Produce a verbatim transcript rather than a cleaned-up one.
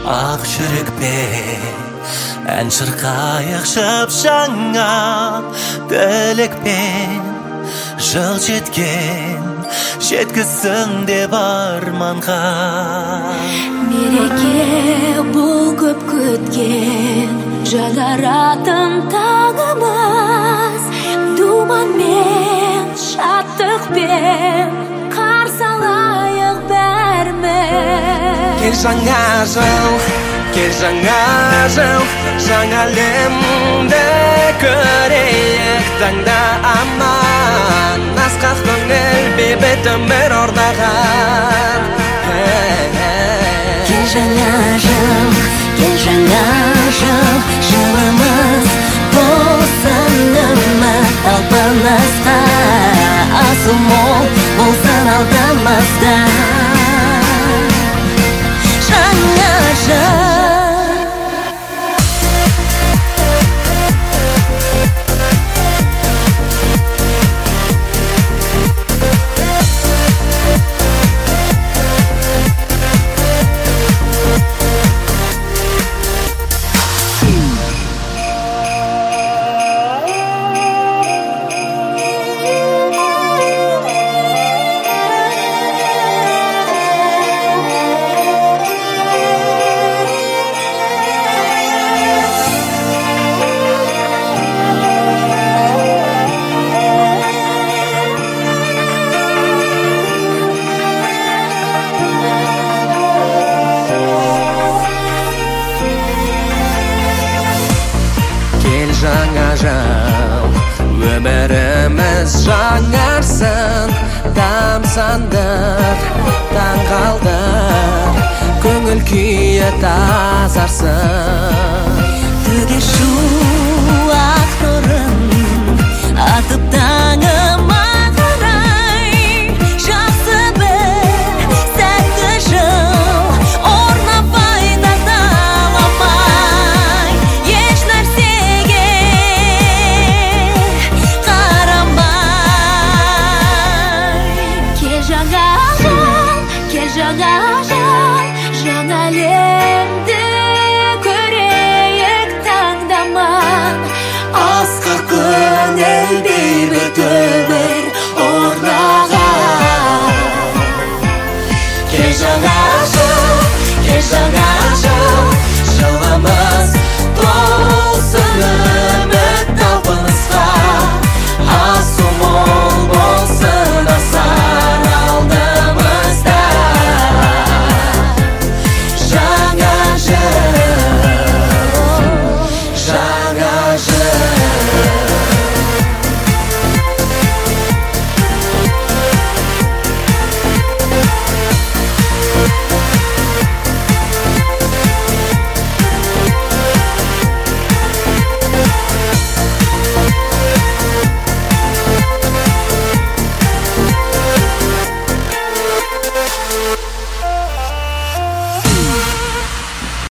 ақ жүрекпен ән шырқайық шапшаңа, тілекпен жыл жеткен жеткізсін деп арманға. Мереке бұл көп күткен жаңаратын таңымыз, думанмен шаттықпен қарсы алайық бәріміз. Кел жаңа жыл, кел жаңа жыл, жаңа әлемді көрейік таңда аман, асқақ көңіл бейбіт өмір орнаған. Кел жаңа жыл, кел жаңа жыл, жылымыз болсын үміт талпынысқа, асыл мол болсын алдымызда. Жаңа жыл жаңа жыл, өміріміз жаңарсын, тамсандық, таңғалдық, көңіл күйі тазарсын. Төге шу ақ нұрын атып таңыма қарай, жақсы бір сәтті жыл орнапай тазаламай, еш нәрсеге қарамай. Кел жаңа жыл, кел жаңа жыл,